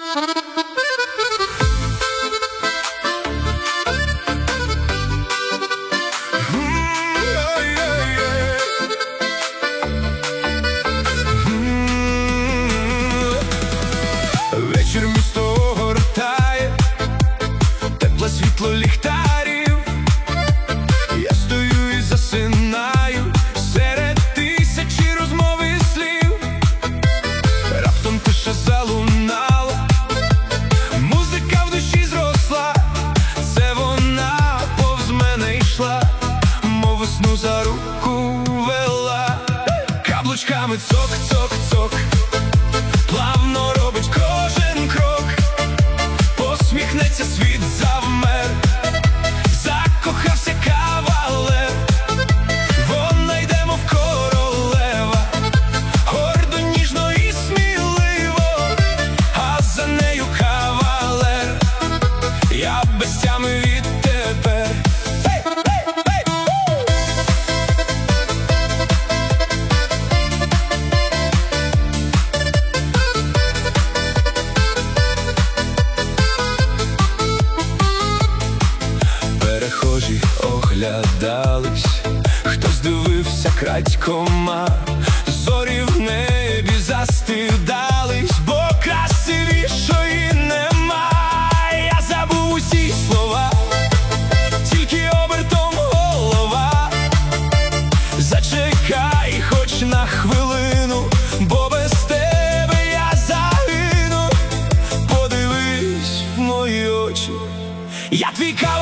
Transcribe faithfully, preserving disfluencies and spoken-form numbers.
Вечір місто огортає, тепле світло ліхтарів. Я стою і засинаю серед тисячі розмов і слів. Раптом тиша залунала, музика в душі зросла. Це вона повз мене йшла, мов весну за руку вела. Каблучками цок-цок-цок, плавно робить кожен крок. Посміхнеться, світ завмер, закохався кавалер. Вона йде, мов королева, гордо, ніжно і сміливо, а за нею кавалер. Я без тями відтепер. Перехожі оглядались, хтось дивився крадькома. Зорі в небі застидались, бо красивішої нема. Я забув усі слова, тільки обертом голова. Зачекай хоч на хвилину, бо без тебе я загину. Подивись в мої очі, я твій кавалер.